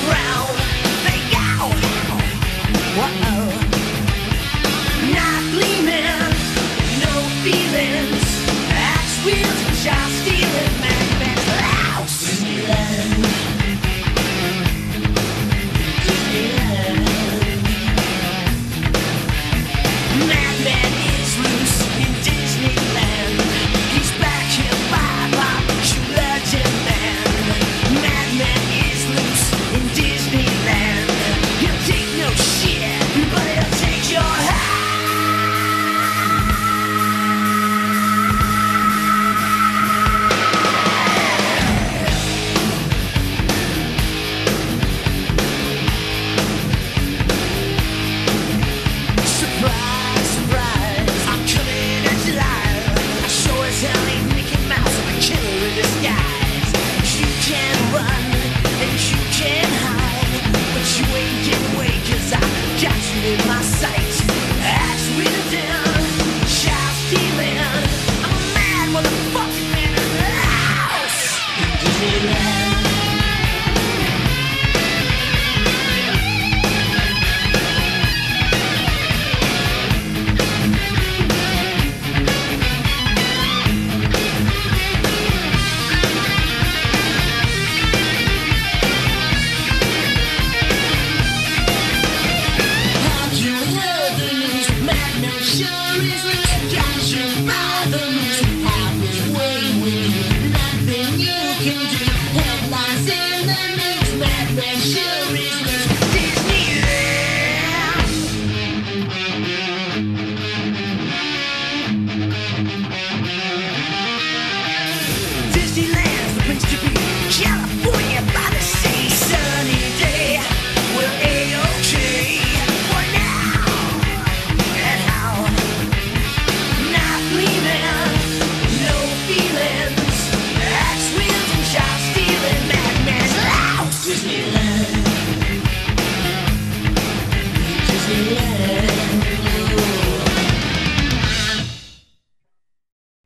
ground. They go. Whoa. Not gleaming, no feelings. Axe wheels and child stealing. Madman's house. Disneyland. Disneyland. Madman is loose in Disneyland. He's back here by Legend Man. Madman is loose in Disneyland. He'll take no shit, but he'll take your hand. Surprise, surprise, I'm coming at you live. I sure as hell ain't Mickey Mouse, I'm a killer in disguise. You can run and you can hide, but you ain't getting away 'cause I got you in my sight. Axe wielding, child stealing, I'm a mad motherfucking man in the house. Disneyland. Have you heard the news? Madman sure is loose. Got you by the noose. Have his way with you. Nothing you can do. Headlines in the news. Madman sure is loose.